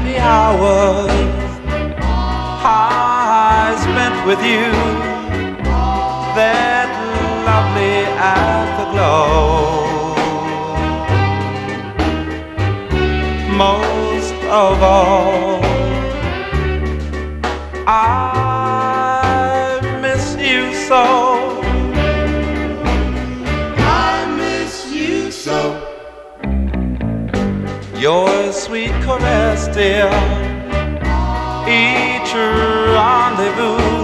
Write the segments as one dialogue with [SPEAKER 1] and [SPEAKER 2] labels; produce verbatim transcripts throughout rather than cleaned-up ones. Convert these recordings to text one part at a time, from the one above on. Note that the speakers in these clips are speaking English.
[SPEAKER 1] happy hours I spent with you, that lovely afterglow. Most of all, I miss you so.
[SPEAKER 2] I miss you so.
[SPEAKER 1] Your sweet caress, dear, each rendezvous,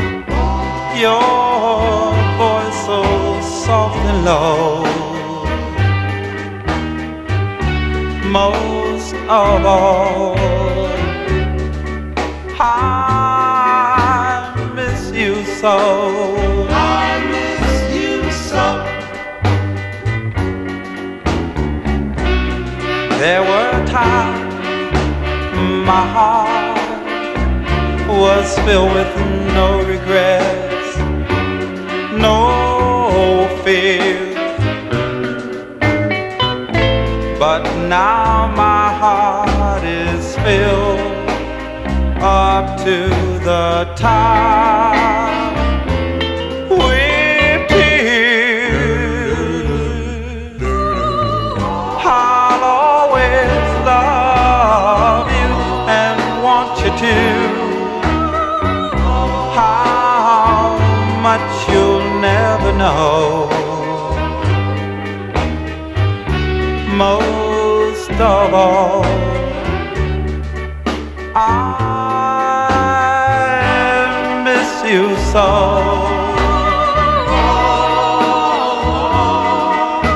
[SPEAKER 1] your voice so soft and low. Most of all, I miss you so.
[SPEAKER 2] I miss you so.
[SPEAKER 1] There were times my heart was filled with no regrets, no fears. But now my heart is filled up to the top with tears. I'll always love you and want you to. How much you'll never know. Most of all, I miss you so.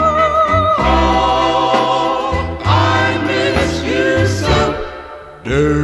[SPEAKER 2] I miss you so.